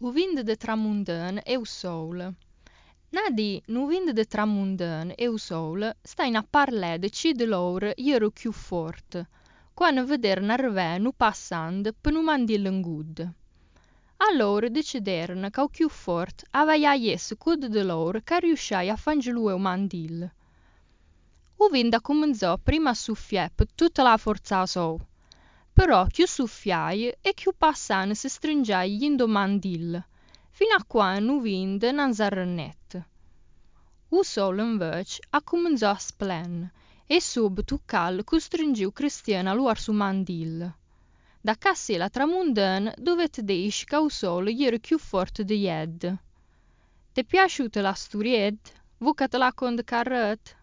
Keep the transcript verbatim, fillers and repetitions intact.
O vind de tramundan e o sol. Nadi, no vind de tramundan e o sol, stain a parlè de ci de loro iero chiù fort, quando veder n'arvè nu passand per nu mandil ngud. Allora decideran che chiù fort avea jesse cud de loro che riusciai a fangelue o mandil. O vind cominciò prima a soffiare per tutta la forza sua. Però chiù soffiai e chiù passane si stringiai in do mandil, fino a quando o vind non s'arrennet. O sol invece a cominciò a splen, e subito cal costringiu Cristiana a luar su mandil. Da cassi la tramundan dovette dir che o sol era più forte di ied. Ti è piaciuta la storietta? Vuoi che te la conto carret?